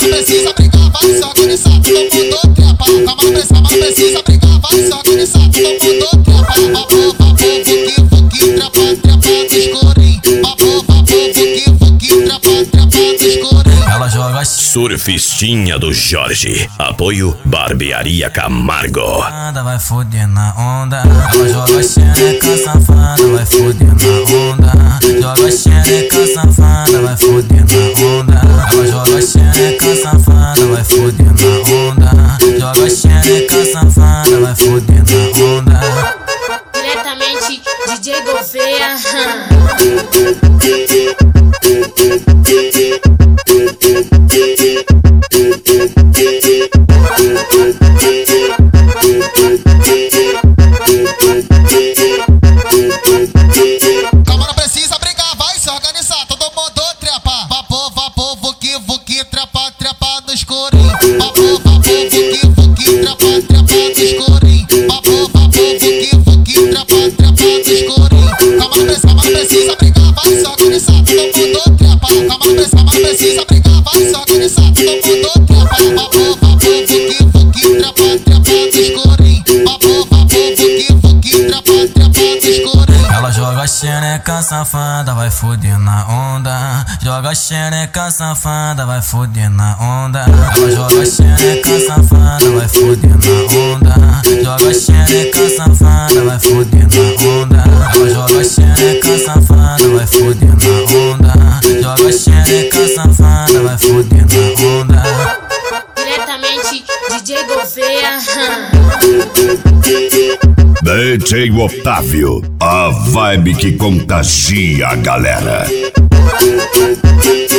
precisa brigar, vai se organizar, todo mundo trepa. Calma, não precisa brigar, vai se organizar, todo mundo trepa. Vapor, vuki, trepa no escurinho. Vapor, vuki, trepa no escurinho. Ela joga Surfistinha do Jorge. Apoio Barbearia Camargo. vai foder na onda. Ela joga xereca safada, vai foder na onda. Joga xereca safada, vai foder na onda. Ela joga xereca safada, vai foder na onda. Joga xereca safada, vai foder na onda. Diretamente DJ Gouveia. Calma, não precisa brigar, vai se organizar, todo mundo trepa. Vapor, vuki, trepa no escurinho. Vapor, vuki, trepa no escurinho. Vapor, vuki, trepa no escurinho. Calma, não precisa brigar, vai se organizar, todo mundo trepa. Calma, não precisa brigar, vai se organizar, todo mundo trepa. Vapor, vuki, trepa no escurinho. Vapor, vuki, trepa no escurinho. Ela joga xereca safada, vai foder na onda. Joga xereca safada, vai foder na onda. Ela joga xereca safada, vai foder na onda. Joga xereca safada, vai foder na onda. Ela joga xereca safada, vai foder na onda. Joga xereca safada, vai foder na onda. Diretamente DJ Gouveia. DJ Otávio, a vibe que contagia a galera.